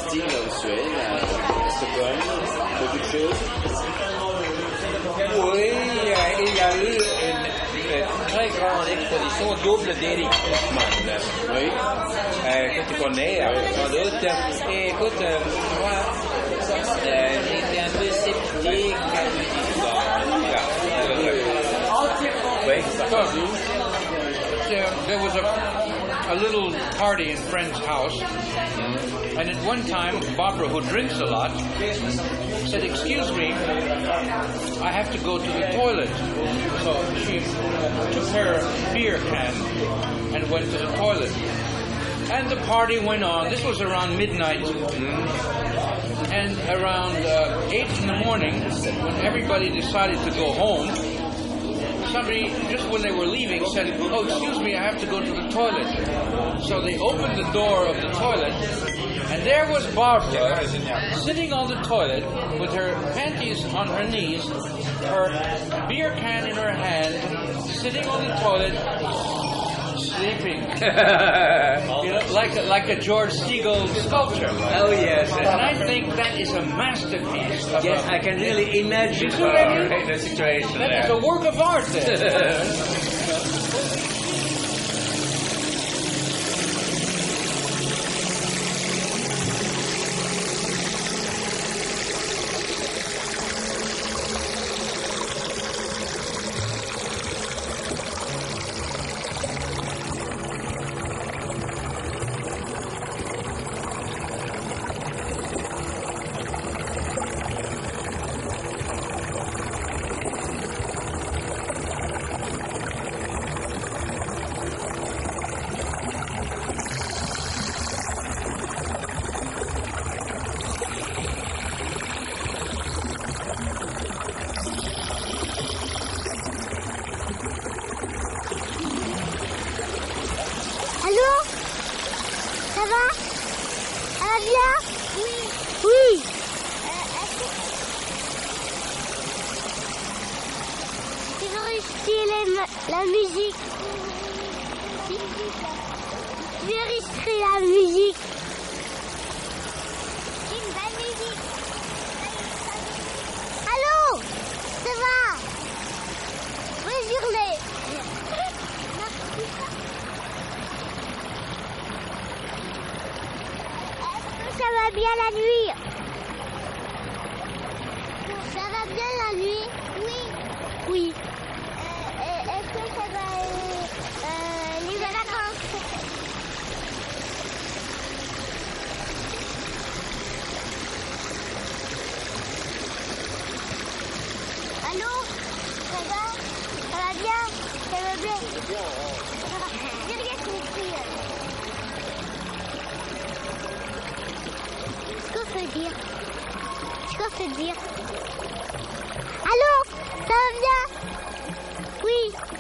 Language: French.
style en Suède, à Stockholm, beaucoup de choses. Oui, il y a eu une très grande exposition double d'Eric Hoffmann. Oui. Que tu connais, sans doute. Et écoute, moi, j'étais un peu sceptique. There was a little party in a friend's house, and at one time, Barbara, who drinks a lot, said, "Excuse me, I have to go to the toilet." So she took her beer can and went to the toilet. And the party went on. This was around midnight. And around 8 in the morning, when everybody decided to go home, somebody, just when they were leaving, said, "Oh, excuse me, I have to go to the toilet." So they opened the door of the toilet, and there was Barbara sitting on the toilet with her panties on her knees, her beer can in her hand, sitting on the toilet, sleeping. You know, like a George Segal sculpture. Oh, yes. And I think that is a masterpiece. Yes, I can really imagine the situation That there. is a work of art there. La musique. Je vais enregistrer la musique. Une belle musique. Allô, ça va? Bonne journée. Est-ce que ça va bien la nuit? Ça va bien la nuit? Oui. Oui. Est-ce que ça va les vacances? Allô? Ça va? Ça va bien? Ça va bien? J'ai rien compris. Ce qu'on peut dire. Ce qu'on peut dire. Allô? Ça va bien? Oui.